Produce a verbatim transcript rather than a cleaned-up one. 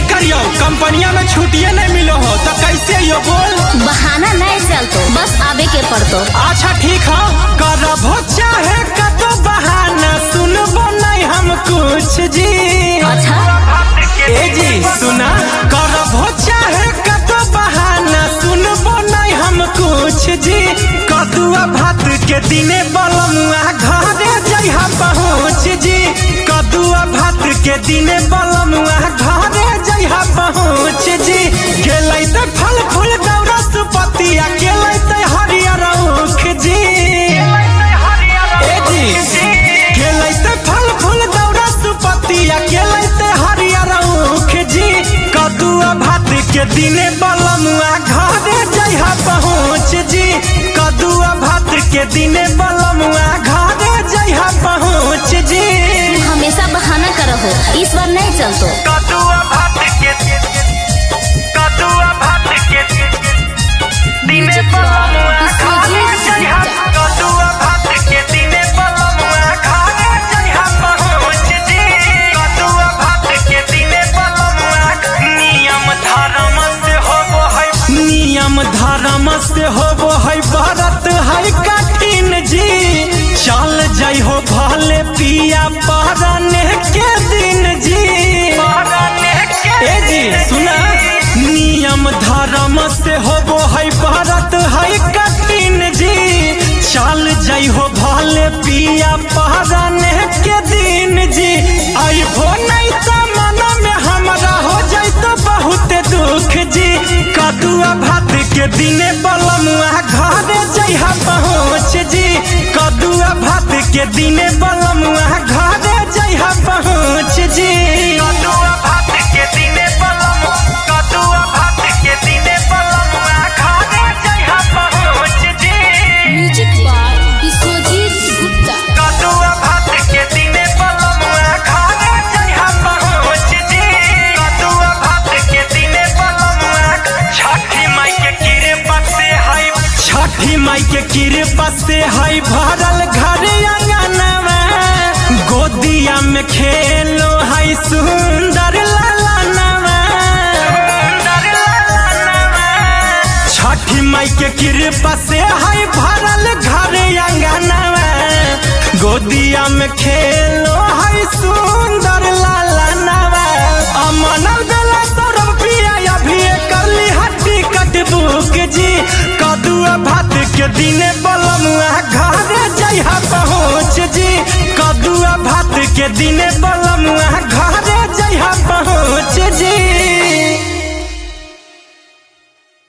करियो कंपनिया में छुट्टिए नहीं मिलो हो तो कैसे यो बोल। बहाना नहीं चलतो बस आवे के पड़तो। अच्छा ठीक है करबो चाहे कतो बहाना सुनबो नहीं हम कुछ जी। अच्छा ए जी सुना करबो चाहे कतो बहाना सुनबो नहीं हम कुछ जी। कदुआ भात के दिने बलमुआ घरे जइहा पहुँच जी। कदुआ भात के दिने बलमुआ घरे जइहा पहुँच जी। गेलै त फल फूल दौरा सुपतिया गेलै त हरियर ऊख जी। ए जी गेलै त फल फूल दौरा सुपतिया गेलै त हरियर ऊख जी। कदुआ भात के दिने बलमुआ घरे जइहा पहुँच जी। कदुआ भात के दिने बलमुआ घरे जइहा पहुँच जी। हमेशा बहाना करहो इस बार नहीं चलतो। कदुआ भात के कदुआ भात के दिने बलमुआ घरे जइहा। कदुआ भात के दिने बलमुआ घरे जइहा पहुँच जी। कदुआ भात के दिने बलमुआ नियम धर्म से होबो है नियम धर्म से होबो है व्रत है कठिन जी। चल जाइ हो भले पिया पहरने के दिन जी। ए जी सुना नियम धर्म से होबो है व्रत है कठिन जी। चल जाइ हो भले पिया पहरने के दिन जी। अइबो नहीं त मन में हमरा हो जाई तो बहुत दुख जी। कदुआ भात के दिने बलमुआ घरे जइहा पहुँच जी। कदुआ भात के दिने बलमुआ घरे जइहा पहुँच जी। कदुआ भात के दिने बलमुआ कदुआ भात के दिने बलमुआ घरे जइहा पहुँच जी। Music by Vishwajeet Gupta. कदुआ भात के दिने बलमुआ घरे जइहा पहुँच जी। कदुआ भात के दिने बलमुआ छठी माई के कृपा से है छठी माई के कृपा से है भरल घर अंगनवा। गोदिया में खेलो है सुंदर ललनवा। छठी माई के कृपा से है भरल घर अंगनवा। गोदिया में खेलो है सुंदर ललनवा। अमनल बेला सौरभ पिया अभी करली हट्टी कट बुक जी। कदुआ भात के दिने बलमुआ घरे जइहा पहुँच जी। कदुआ भात के दिने बलमुआ घरे जइहा पहुँच जी।